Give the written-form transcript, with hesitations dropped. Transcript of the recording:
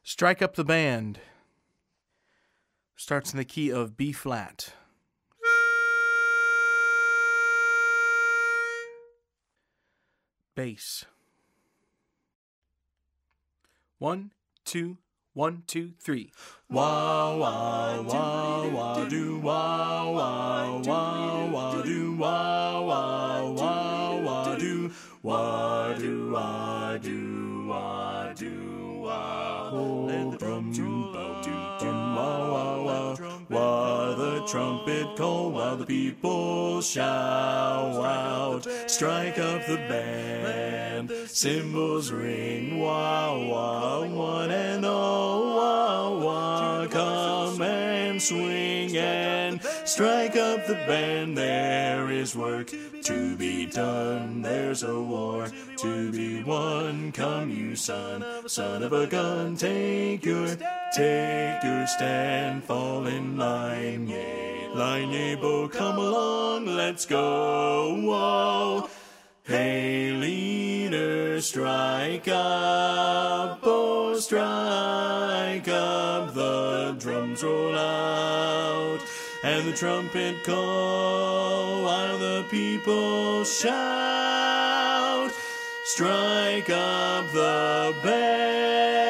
Strike Up the Band starts in the key of B flat. Bass. 1, 2, 1, 2, 3. Wah wah wah wah do wah wah wah wah do wah wah wah wah do wah do wah do wah do wah. Let the drums roll out, wah wah wah. Wah the trumpet call while the people shout out. Strike up the band, cymbals ring, wah wah, one and all, wah wah. Come and swing and strike up the band. There is work to be done, there's a war to be won. Come you son of a gun, take your stand, fall in line, yea, bo, come along, let's go, whoa. Hey, leader, strike up, oh, strike up, the drums roll out, and the trumpet call, while the people shout, strike up the band.